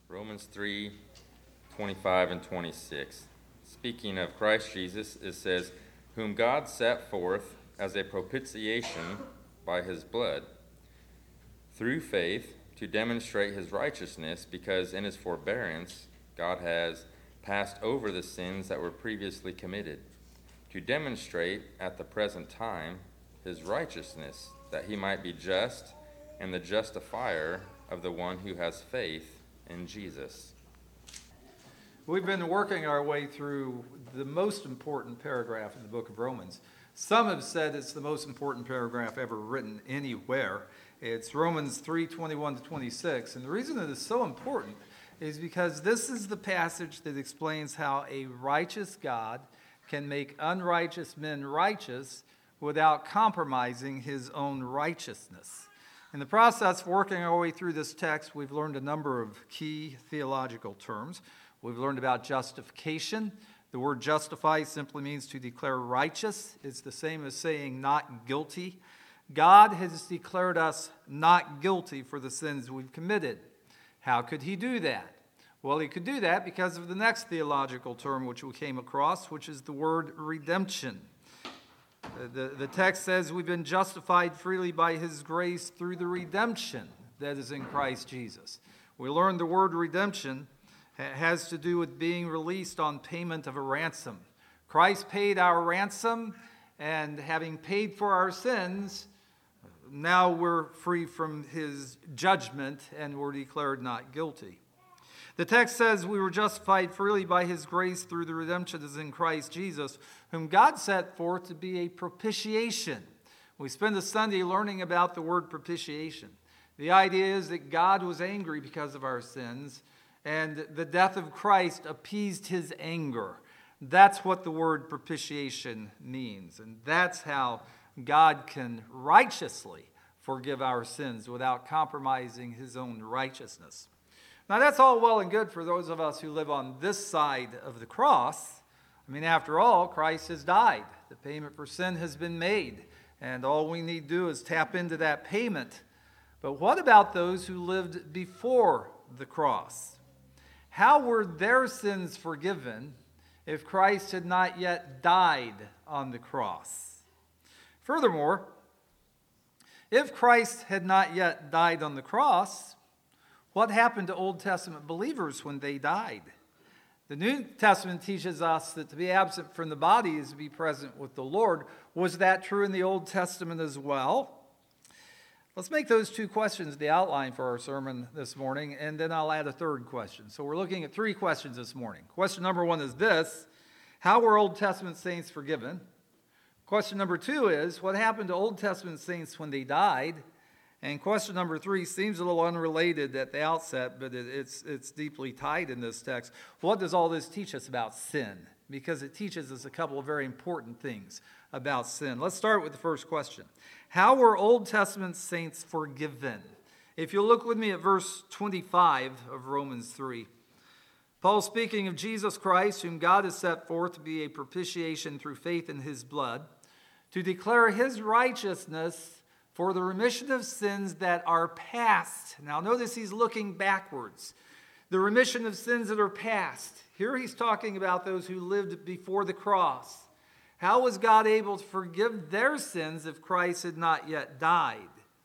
Romans 3:25 and 26. Speaking of Christ Jesus, it says, whom God set forth as a propitiation by his blood, through faith, to demonstrate his righteousness, because in his forbearance God has passed over the sins that were previously committed, to demonstrate at the present time his righteousness, that he might be just and the justifier of the one who has faith in Jesus. We've been working our way through the most important paragraph in the book of Romans. Some have said it's the most important paragraph ever written anywhere. It's Romans 3:21 to 26. And the reason it is so important is because this is the passage that explains how a righteous God can make unrighteous men righteous without compromising his own righteousness. In the process of working our way through this text, we've learned a number of key theological terms. We've learned about justification. The word justify simply means to declare righteous. It's the same as saying not guilty. God has declared us not guilty for the sins we've committed. How could he do that? Well, he could do that because of the next theological term which we came across, which is the word redemption. The text says we've been justified freely by his grace through the redemption that is in Christ Jesus. We learned the word redemption has to do with being released on payment of a ransom. Christ paid our ransom, and having paid for our sins, now we're free from his judgment and we're declared not guilty. The text says we were justified freely by his grace through the redemption that is in Christ Jesus, whom God set forth to be a propitiation. We spend a Sunday learning about the word propitiation. The idea is that God was angry because of our sins, and the death of Christ appeased his anger. That's what the word propitiation means, and that's how God can righteously forgive our sins without compromising his own righteousness. Now, that's all well and good for those of us who live on this side of the cross. I mean, after all, Christ has died. The payment for sin has been made, and all we need to do is tap into that payment. But what about those who lived before the cross? How were their sins forgiven if Christ had not yet died on the cross? Furthermore, if Christ had not yet died on the cross, what happened to Old Testament believers when they died? The New Testament teaches us that to be absent from the body is to be present with the Lord. Was that true in the Old Testament as well? Let's make those two questions the outline for our sermon this morning, and then I'll add a third question. So we're looking at three questions this morning. Question number one is this: how were Old Testament saints forgiven? Question number two is, what happened to Old Testament saints when they died? And question number three seems a little unrelated at the outset, but it's deeply tied in this text. What does all this teach us about sin? Because it teaches us a couple of very important things about sin. Let's start with the first question. How were Old Testament saints forgiven? If you'll look with me at verse 25 of Romans 3. Paul, speaking of Jesus Christ, whom God has set forth to be a propitiation through faith in his blood, to declare his righteousness for the remission of sins that are past. Now notice he's looking backwards. The remission of sins that are past. Here he's talking about those who lived before the cross. How was God able to forgive their sins if Christ had not yet died?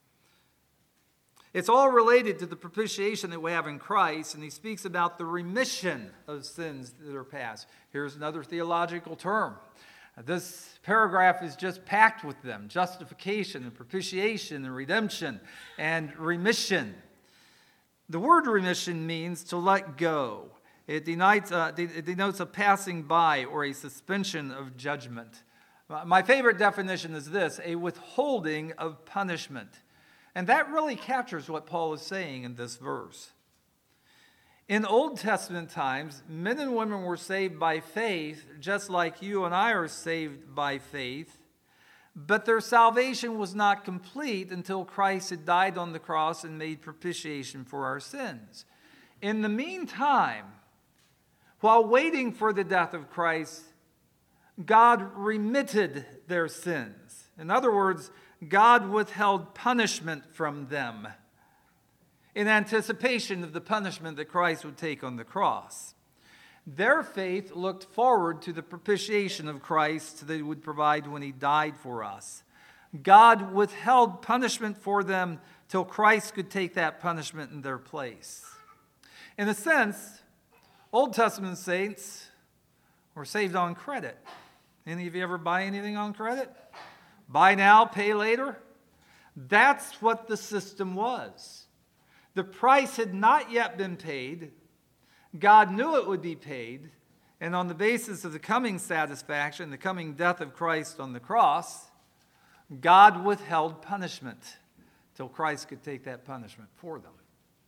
It's all related to the propitiation that we have in Christ, and he speaks about the remission of sins that are past. Here's another theological term. This paragraph is just packed with them: justification and propitiation and redemption and remission. The word remission means to let go. It denotes a passing by or a suspension of judgment. My favorite definition is this: a withholding of punishment. And that really captures what Paul is saying in this verse. In Old Testament times, men and women were saved by faith, just like you and I are saved by faith, but their salvation was not complete until Christ had died on the cross and made propitiation for our sins. In the meantime, while waiting for the death of Christ, God remitted their sins. In other words, God withheld punishment from them. in anticipation of the punishment that Christ would take on the cross. Their faith looked forward to the propitiation of Christ that he would provide when he died for us. God withheld punishment for them till Christ could take that punishment in their place. In a sense, Old Testament saints were saved on credit. Any of you ever buy anything on credit? Buy now, pay later? That's what the system was. The price had not yet been paid. God knew it would be paid, and on the basis of the coming satisfaction, the coming death of Christ on the cross, God withheld punishment till Christ could take that punishment for them.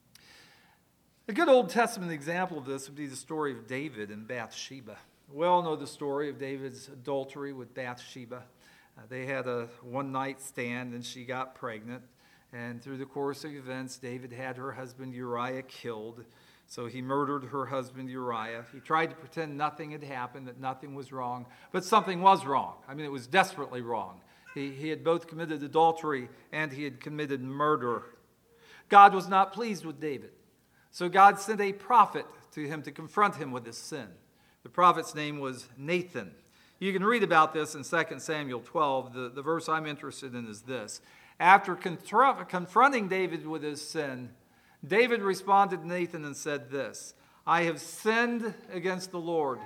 A good Old Testament example of this would be the story of David and Bathsheba. We all know the story of David's adultery with Bathsheba. They had a one-night stand, and she got pregnant. And through the course of events, David had her husband Uriah killed. So he murdered her husband Uriah. He tried to pretend nothing had happened, that nothing was wrong. But something was wrong. I mean, it was desperately wrong. He had both committed adultery and he had committed murder. God was not pleased with David. So God sent a prophet to him to confront him with his sin. The prophet's name was Nathan. You can read about this in 2 Samuel 12. The verse I'm interested in is this. After confronting David with his sin, David responded to Nathan and said this, I have sinned against the Lord.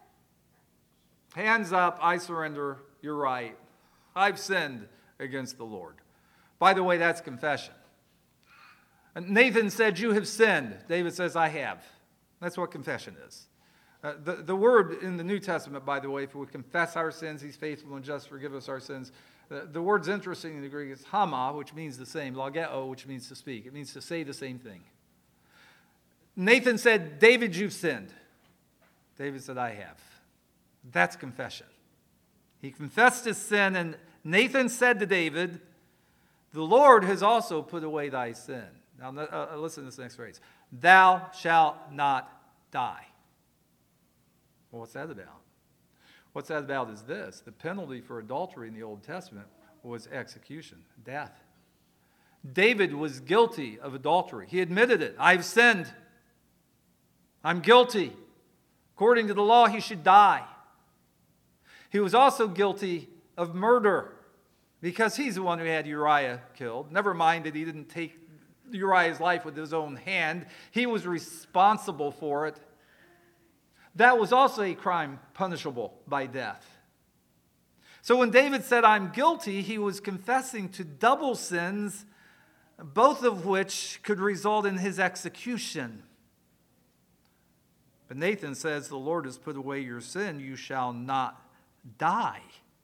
Hands up, I surrender, you're right. I've sinned against the Lord. By the way, that's confession. And Nathan said, you have sinned. David says, I have. That's what confession is. The word in the New Testament, by the way, if we confess our sins, he's faithful and just to forgive us our sins. The word's interesting in the Greek. It's hama, which means the same. Logeo, which means to speak. It means to say the same thing. Nathan said, David, you've sinned. David said, I have. That's confession. He confessed his sin, and Nathan said to David, the Lord has also put away thy sin. Now, listen to this next phrase. Thou shalt not die. Well, what's that about? What's that about is this. The penalty for adultery in the Old Testament was execution, death. David was guilty of adultery. He admitted it. I've sinned. I'm guilty. According to the law, he should die. He was also guilty of murder because he's the one who had Uriah killed. Never mind that he didn't take Uriah's life with his own hand. He was responsible for it. That was also a crime punishable by death. So when David said, I'm guilty, he was confessing to double sins, both of which could result in his execution. But Nathan says, the Lord has put away your sin, you shall not die.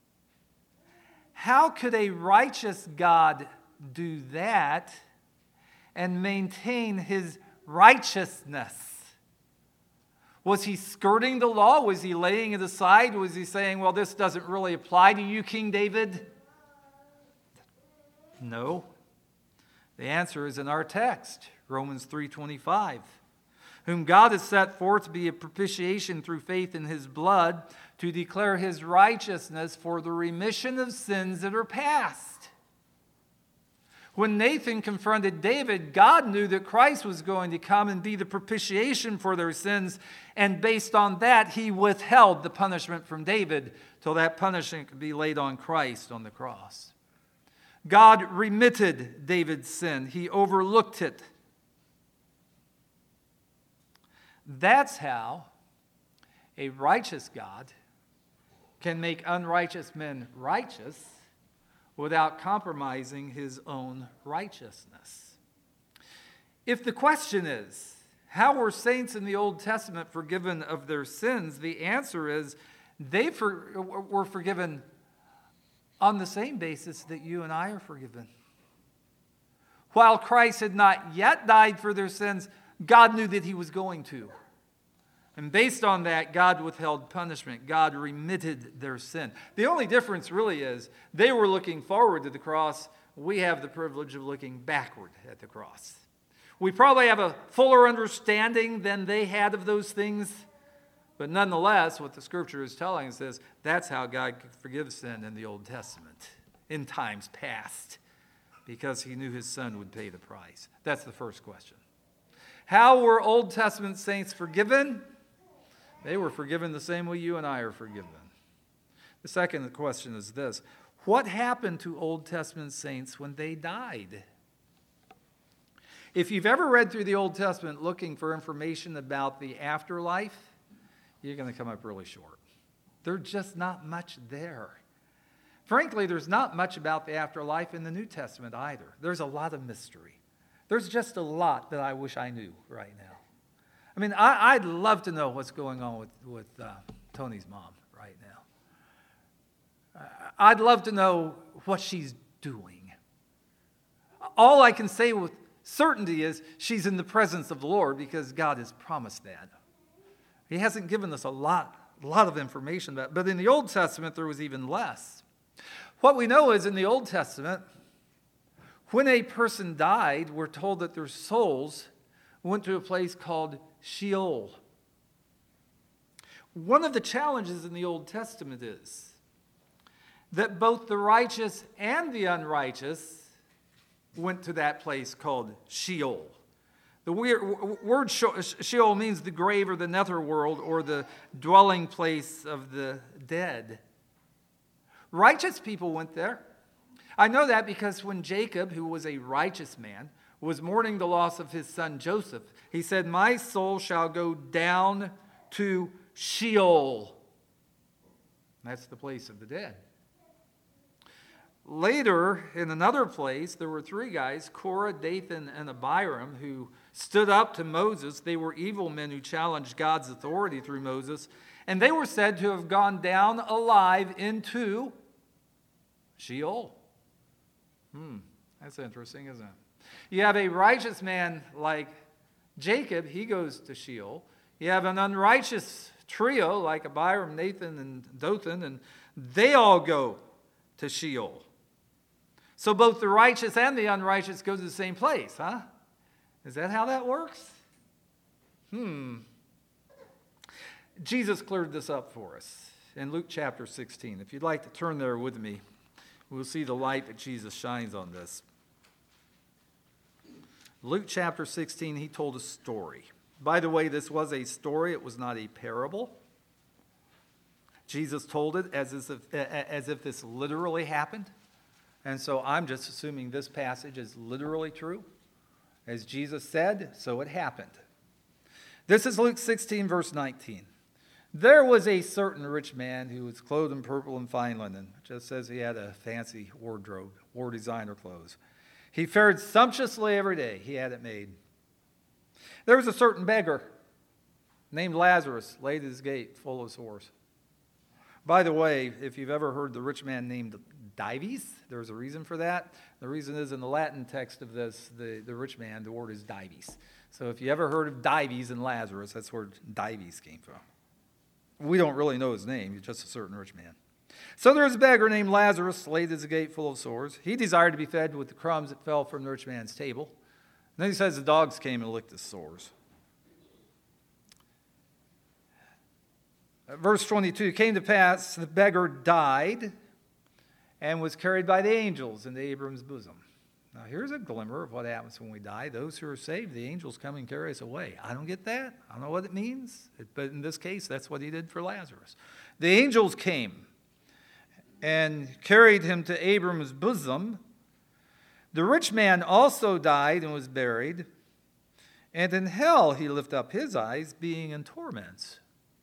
How could a righteous God do that and maintain his righteousness? Was he skirting the law? Was he laying it aside? Was he saying, well, this doesn't really apply to you, King David? No. The answer is in our text, Romans 3:25. Whom God has set forth to be a propitiation through faith in his blood, to declare his righteousness for the remission of sins that are past. When Nathan confronted David, God knew that Christ was going to come and be the propitiation for their sins, and based on that, he withheld the punishment from David till that punishment could be laid on Christ on the cross. God remitted David's sin. He overlooked it. That's how a righteous God can make unrighteous men righteous without compromising his own righteousness. If the question is, how were saints in the Old Testament forgiven of their sins? The answer is they were forgiven on the same basis that you and I are forgiven. While Christ had not yet died for their sins, God knew that he was going to. And based on that, God withheld punishment. God remitted their sin. The only difference really is they were looking forward to the cross. We have the privilege of looking backward at the cross. We probably have a fuller understanding than they had of those things. But nonetheless, what the Scripture is telling us is that's how God could forgive sin in the Old Testament, in times past. because he knew his son would pay the price. That's the first question. How were Old Testament saints forgiven? They were forgiven the same way you and I are forgiven. The second question is this: what happened to Old Testament saints when they died? If you've ever read through the Old Testament looking for information about the afterlife, you're going to come up really short. There's just not much there. Frankly, there's not much about the afterlife in the New Testament either. There's a lot of mystery. There's just a lot that I wish I knew right now. I mean, I'd love to know what's going on with Tony's mom right now. I'd love to know what she's doing. All I can say with certainty is she's in the presence of the Lord, because God has promised that. He hasn't given us a lot of information about it. But in the Old Testament, there was even less. What we know is in the Old Testament, when a person died, we're told that their souls went to a place called Sheol. One of the challenges in the Old Testament is that both the righteous and the unrighteous went to that place called Sheol. The word Sheol means the grave or the netherworld or the dwelling place of the dead. Righteous people went there. I know that because when Jacob, who was a righteous man, was mourning the loss of his son Joseph, he said, "My soul shall go down to Sheol." That's the place of the dead. Later, in another place, there were three guys, Korah, Dathan, and Abiram, who stood up to Moses. They were evil men who challenged God's authority through Moses, and they were said to have gone down alive into Sheol. That's interesting, isn't it? You have a righteous man like Jacob, he goes to Sheol. You have an unrighteous trio like Abiram, Nathan, and Dothan, and they all go to Sheol. So both the righteous and the unrighteous go to the same place, huh? Is that how that works? Jesus cleared this up for us in Luke chapter 16. If you'd like to turn there with me, we'll see the light that Jesus shines on this. Luke chapter 16, he told a story. By the way, this was a story. It was not a parable. Jesus told it as if this literally happened. And so I'm just assuming this passage is literally true. As Jesus said, so it happened. This is Luke 16, verse 19. There was a certain rich man who was clothed in purple and fine linen. It just says he had a fancy wardrobe, wore designer clothes. He fared sumptuously every day. He had it made. There was a certain beggar named Lazarus, laid at his gate, full of sores. By the way, if you've ever heard the rich man named Dives, there's a reason for that. The reason is in the Latin text of this, the rich man, the word is Dives. So if you ever heard of Dives and Lazarus, that's where Dives came from. We don't really know his name. He's just a certain rich man. So there was a beggar named Lazarus, laid at his gate full of sores. He desired to be fed with the crumbs that fell from the rich man's table. And then he says the dogs came and licked his sores. Verse 22, it came to pass, the beggar died and was carried by the angels into Abram's bosom. Now here's a glimmer of what happens when we die. Those who are saved, the angels come and carry us away. I don't get that. I don't know what it means. But in this case, that's what he did for Lazarus. The angels came and carried him to Abram's bosom. The rich man also died and was buried. And in hell he lifted up his eyes, being in torments.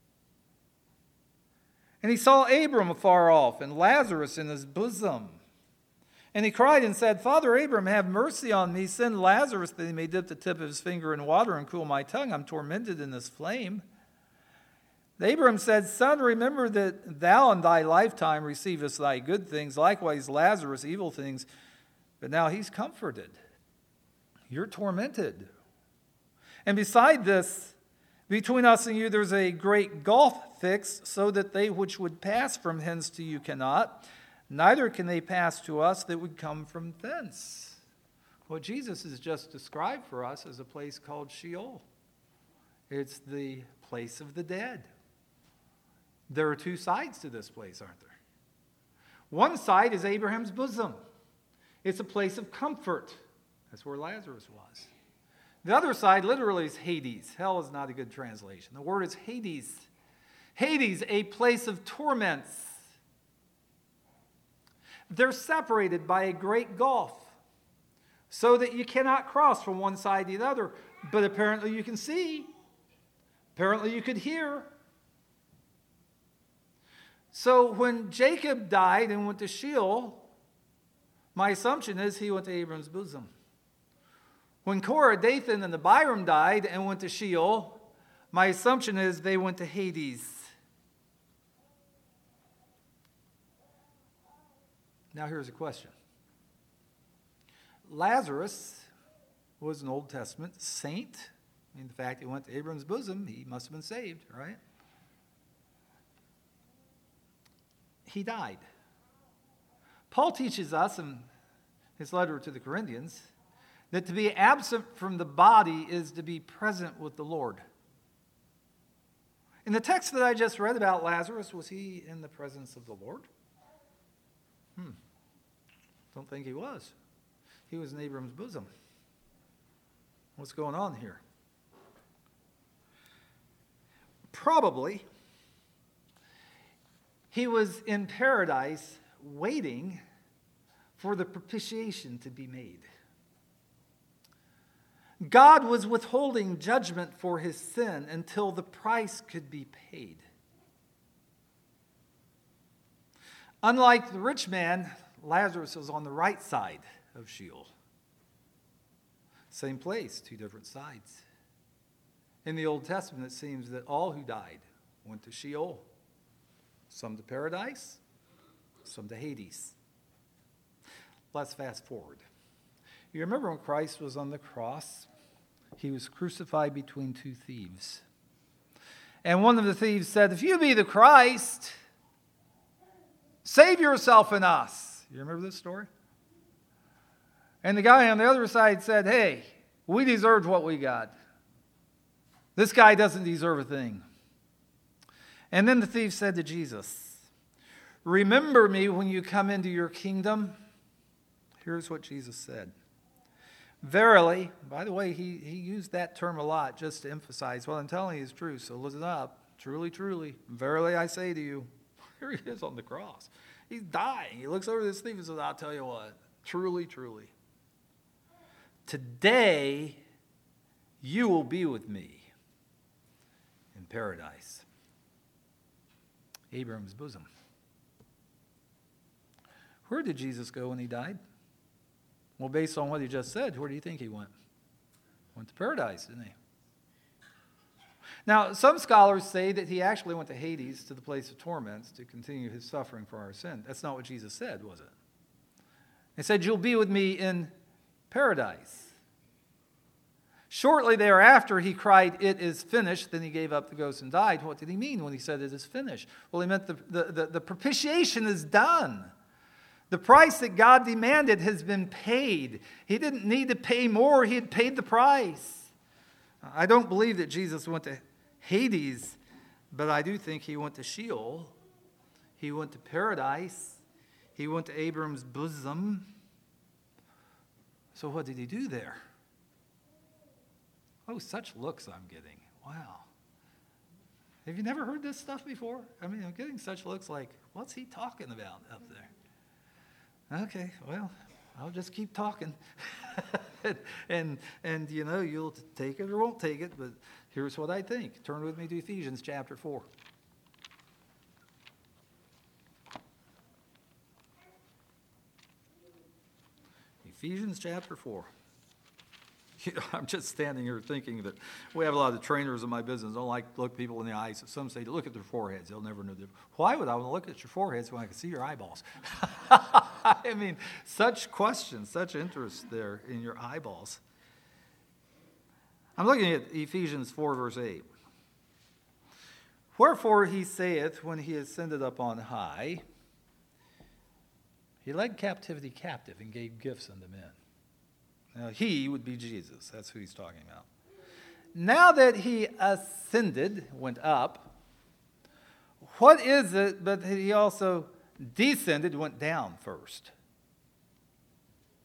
And he saw Abram afar off, and Lazarus in his bosom. And he cried and said, Father Abram, have mercy on me. Send Lazarus that he may dip the tip of his finger in water and cool my tongue. I'm tormented in this flame. Abram said, Son, remember that thou in thy lifetime receivest thy good things, likewise Lazarus evil things. But now he's comforted. You're tormented. And beside this, between us and you, there's a great gulf fixed, so that they which would pass from hence to you cannot, neither can they pass to us that would come from thence. What Jesus has just described for us is a place called Sheol. It's the place of the dead. There are two sides to this place, aren't there? One side is Abraham's bosom. It's a place of comfort. That's where Lazarus was. The other side literally is Hades. Hell is not a good translation. The word is Hades. Hades, a place of torments. They're separated by a great gulf so that you cannot cross from one side to the other. But apparently you can see. Apparently you could hear. So when Jacob died and went to Sheol, my assumption is he went to Abram's bosom. When Korah, Dathan, and Abiram died and went to Sheol, my assumption is they went to Hades. Now here's a question. Lazarus was an Old Testament saint. I mean, the fact he went to Abram's bosom, he must have been saved, right? He died. Paul teaches us in his letter to the Corinthians that to be absent from the body is to be present with the Lord. In the text that I just read about Lazarus, was he in the presence of the Lord? Don't think he was. He was in Abram's bosom. What's going on here? Probably he was in paradise waiting for the propitiation to be made. God was withholding judgment for his sin until the price could be paid. Unlike the rich man, Lazarus was on the right side of Sheol. Same place, two different sides. In the Old Testament, it seems that all who died went to Sheol. Some to paradise, some to Hades. Let's fast forward. You remember when Christ was on the cross? He was crucified between two thieves. And one of the thieves said, "If you be the Christ, save yourself and us." You remember this story? And the guy on the other side said, "Hey, we deserved what we got. This guy doesn't deserve a thing." And then the thief said to Jesus, "Remember me when you come into your kingdom." Here's what Jesus said. Verily, by the way, he used that term a lot just to emphasize, what I'm telling you is true, so listen up. Truly, truly, verily I say to you. Here he is on the cross. He's dying. He looks over this thief and says, "I'll tell you what, truly, truly. Today you will be with me in paradise." Abram's bosom. Where did Jesus go when he died? Well, based on what he just said, where do you think he went? Went to paradise, didn't he? Now, some scholars say that he actually went to Hades, to the place of torments, to continue his suffering for our sin. That's not what Jesus said, was it? He said, "You'll be with me in paradise." Shortly thereafter, he cried, "It is finished." Then he gave up the ghost and died. What did he mean when he said it is finished? Well, he meant the propitiation is done. The price that God demanded has been paid. He didn't need to pay more. He had paid the price. I don't believe that Jesus went to Hades, but I do think he went to Sheol. He went to paradise. He went to Abram's bosom. So what did he do there? Oh, such looks I'm getting. Wow. Have you never heard this stuff before? I mean, I'm getting such looks like, what's he talking about up there? Okay, well, I'll just keep talking. and you know, you'll take it or won't take it, but here's what I think. Turn with me to Ephesians chapter 4. Ephesians chapter 4. You know, I'm just standing here thinking that we have a lot of trainers in my business. I don't like to look people in the eyes. So some say, look at their foreheads. They'll never know. Why would I want to look at your foreheads when I can see your eyeballs? I mean, such questions, such interest there in your eyeballs. I'm looking at Ephesians 4, verse 8. Wherefore he saith, when he ascended up on high, he led captivity captive and gave gifts unto men. Now, he would be Jesus. That's who he's talking about. Now that he ascended, went up, what is it but that he also descended, went down first?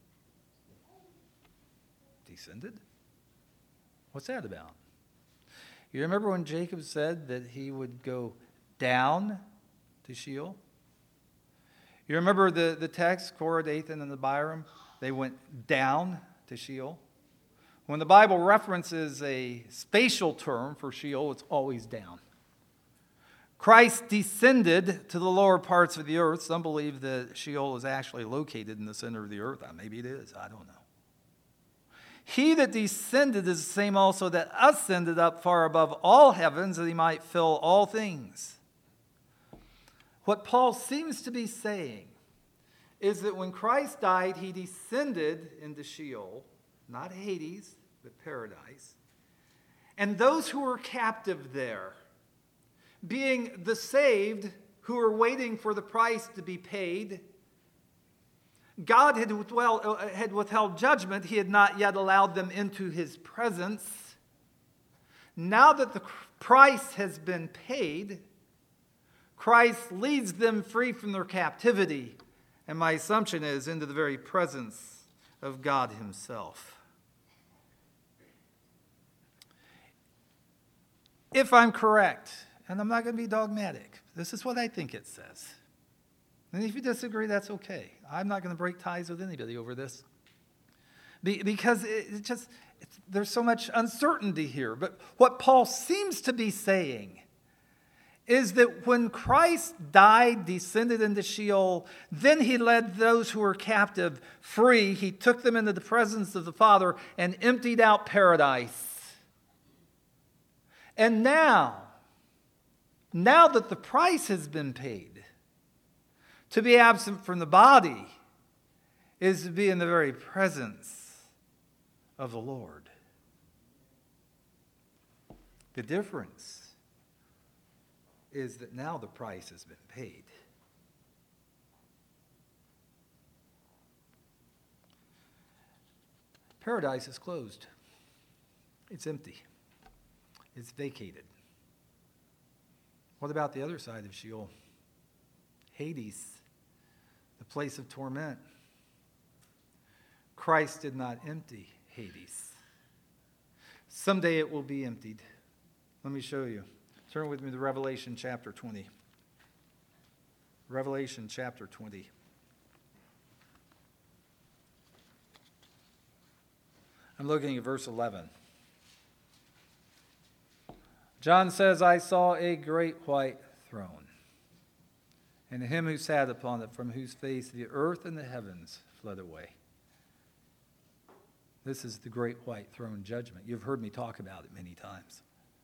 descended? What's that about? You remember when Jacob said that he would go down to Sheol? You remember the text, Korah, Dathan, and Abiram? They went down to Sheol. When the Bible references a spatial term for Sheol, it's always down. Christ descended to the lower parts of the earth. Some believe that Sheol is actually located in the center of the earth. Maybe it is. I don't know. He that descended is the same also that ascended up far above all heavens, that he might fill all things. What Paul seems to be saying is that when Christ died, he descended into Sheol, not Hades, but paradise. And those who were captive there, being the saved who were waiting for the price to be paid, God had withheld judgment. He had not yet allowed them into his presence. Now that the price has been paid, Christ leads them free from their captivity, and my assumption is into the very presence of God himself. If I'm correct, and I'm not going to be dogmatic, this is what I think it says. And if you disagree, that's okay. I'm not going to break ties with anybody over this. Because there's so much uncertainty here. But what Paul seems to be saying is that when Christ died, descended into Sheol, then he led those who were captive free. He took them into the presence of the Father and emptied out paradise. And now that the price has been paid, to be absent from the body is to be in the very presence of the Lord. The difference is that now the price has been paid. Paradise is closed. It's empty. It's vacated. What about the other side of Sheol? Hades, the place of torment. Christ did not empty Hades. Someday it will be emptied. Let me show you. Turn with me to Revelation chapter 20. Revelation chapter 20. I'm looking at verse 11. John says, I saw a great white throne, and him who sat upon it, from whose face the earth and the heavens fled away. This is the great white throne judgment. You've heard me talk about it many times.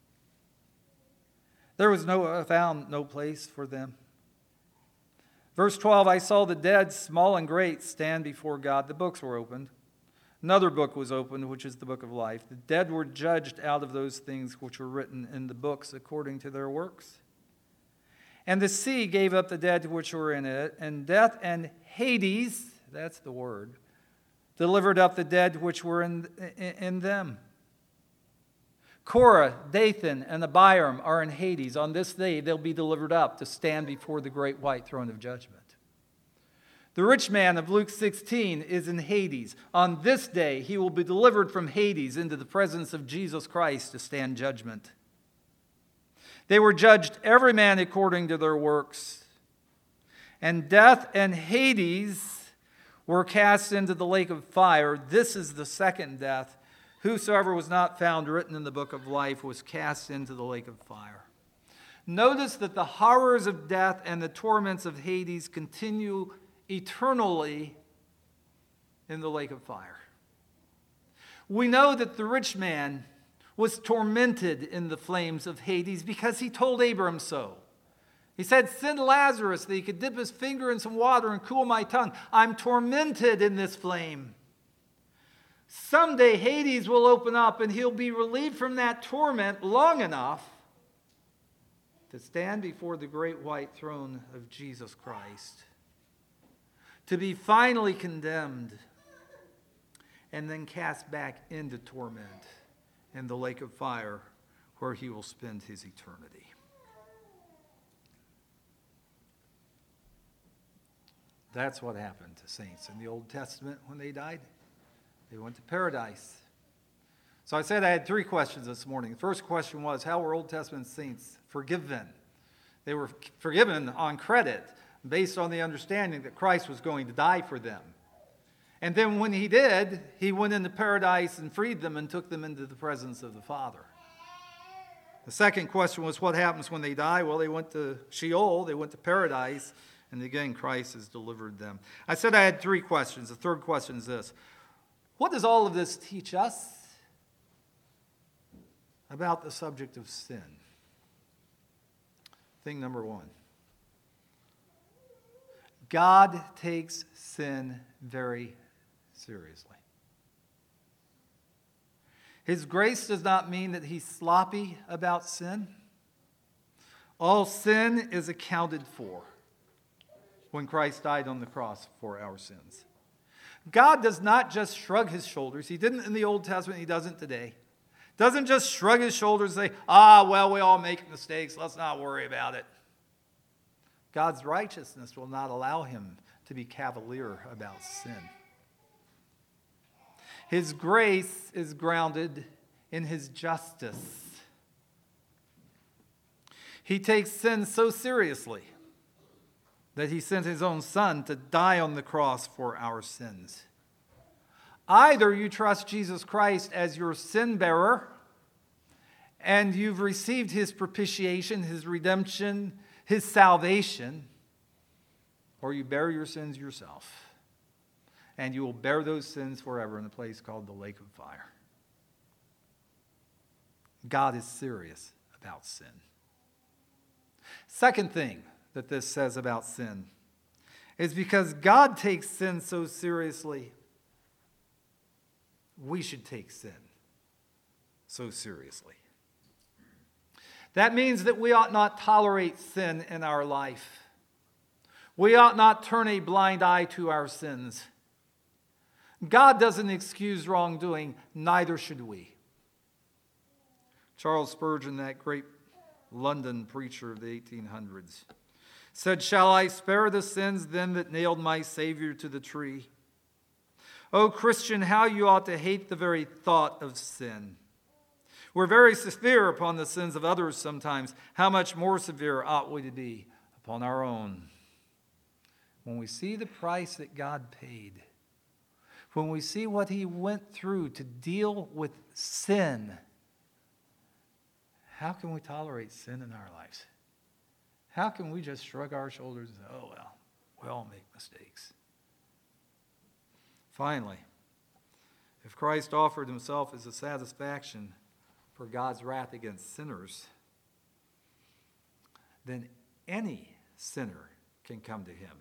There was found no place for them. Verse 12, I saw the dead, small and great, stand before God. The books were opened. Another book was opened, which is the book of life. The dead were judged out of those things which were written in the books according to their works. And the sea gave up the dead which were in it, and death and Hades, that's the word, delivered up the dead which were in them. Korah, Dathan, and Abiram are in Hades. On this day they'll be delivered up to stand before the great white throne of judgment. The rich man of Luke 16 is in Hades. On this day he will be delivered from Hades into the presence of Jesus Christ to stand judgment. They were judged every man according to their works. And death and Hades were cast into the lake of fire. This is the second death. Whosoever was not found written in the book of life was cast into the lake of fire. Notice that the horrors of death and the torments of Hades continue eternally in the lake of fire. We know that the rich man was tormented in the flames of Hades because he told Abram so. He said, send Lazarus that he could dip his finger in some water and cool my tongue. I'm tormented in this flame. Someday Hades will open up and he'll be relieved from that torment long enough to stand before the great white throne of Jesus Christ, to be finally condemned and then cast back into torment in the lake of fire where he will spend his eternity. That's what happened to saints in the Old Testament when they died. They went to paradise. So I said I had three questions this morning. The first question was, how were Old Testament saints forgiven? They were forgiven on credit, based on the understanding that Christ was going to die for them. And then when he did, he went into paradise and freed them and took them into the presence of the Father. The second question was, what happens when they die? Well, they went to Sheol, they went to paradise, and again, Christ has delivered them. I said I had three questions. The third question is this: what does all of this teach us about the subject of sin? Thing number one: God takes sin very seriously. His grace does not mean that he's sloppy about sin. All sin is accounted for when Christ died on the cross for our sins. God does not just shrug his shoulders. He didn't in the Old Testament, he doesn't today. Doesn't just shrug his shoulders and say, well, we all make mistakes, let's not worry about it. God's righteousness will not allow him to be cavalier about sin. His grace is grounded in his justice. He takes sin so seriously that he sent his own Son to die on the cross for our sins. Either you trust Jesus Christ as your sin bearer, and you've received his propitiation, his redemption, his salvation, or you bear your sins yourself, and you will bear those sins forever in a place called the lake of fire. God is serious about sin. Second thing that this says about sin is because God takes sin so seriously, we should take sin so seriously. That means that we ought not tolerate sin in our life. We ought not turn a blind eye to our sins. God doesn't excuse wrongdoing, neither should we. Charles Spurgeon, that great London preacher of the 1800s, said, "Shall I spare the sins then that nailed my Savior to the tree? O Christian, how you ought to hate the very thought of sin. We're very severe upon the sins of others sometimes. How much more severe ought we to be upon our own?" When we see the price that God paid, when we see what he went through to deal with sin, how can we tolerate sin in our lives? How can we just shrug our shoulders and say, well, we all make mistakes? Finally, if Christ offered himself as a satisfaction for God's wrath against sinners, then any sinner can come to him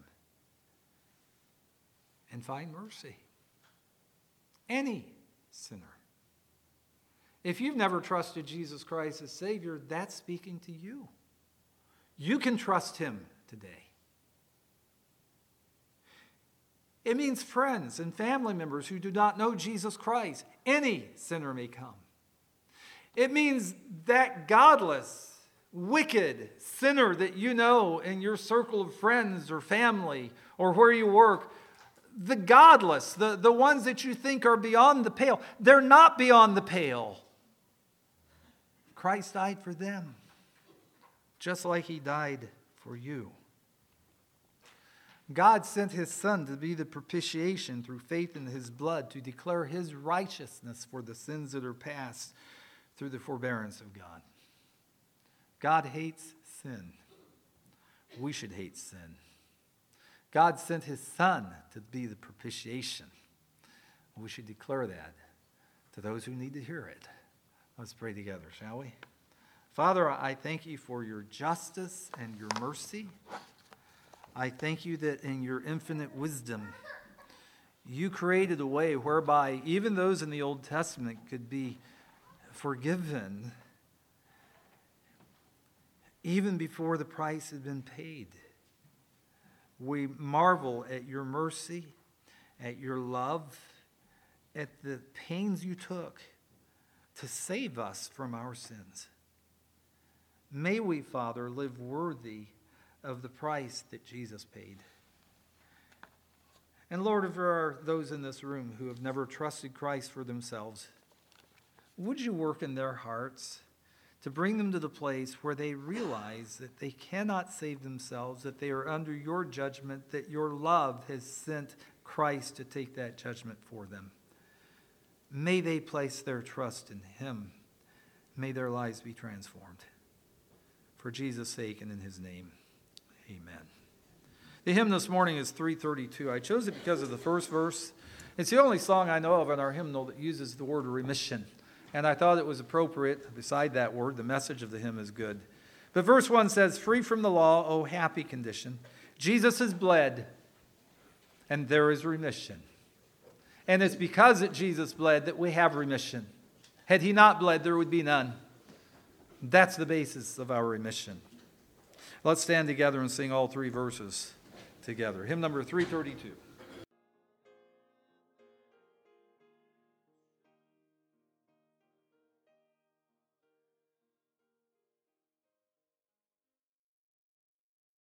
and find mercy. Any sinner. If you've never trusted Jesus Christ as Savior, that's speaking to you. You can trust him today. It means friends and family members who do not know Jesus Christ. Any sinner may come. It means that godless, wicked sinner that you know in your circle of friends or family or where you work. The godless, the ones that you think are beyond the pale, they're not beyond the pale. Christ died for them, just like he died for you. God sent his Son to be the propitiation through faith in his blood, to declare his righteousness for the sins that are past through the forbearance of God. God hates sin. We should hate sin. God sent his Son to be the propitiation. We should declare that to those who need to hear it. Let's pray together, shall we? Father, I thank you for your justice and your mercy. I thank you that in your infinite wisdom, you created a way whereby even those in the Old Testament could be forgiven even before the price had been paid. We marvel at your mercy, at your love, at the pains you took to save us from our sins. May we, Father, live worthy of the price that Jesus paid. And Lord, if there are those in this room who have never trusted Christ for themselves, would you work in their hearts to bring them to the place where they realize that they cannot save themselves, that they are under your judgment, that your love has sent Christ to take that judgment for them. May they place their trust in him. May their lives be transformed. For Jesus' sake and in his name, amen. The hymn this morning is 332. I chose it because of the first verse. It's the only song I know of in our hymnal that uses the word remission. And I thought it was appropriate. Beside that word, the message of the hymn is good. But verse 1 says, free from the law, oh happy condition. Jesus has bled, and there is remission. And it's because that Jesus bled that we have remission. Had he not bled, there would be none. That's the basis of our remission. Let's stand together and sing all three verses together. Hymn number 332.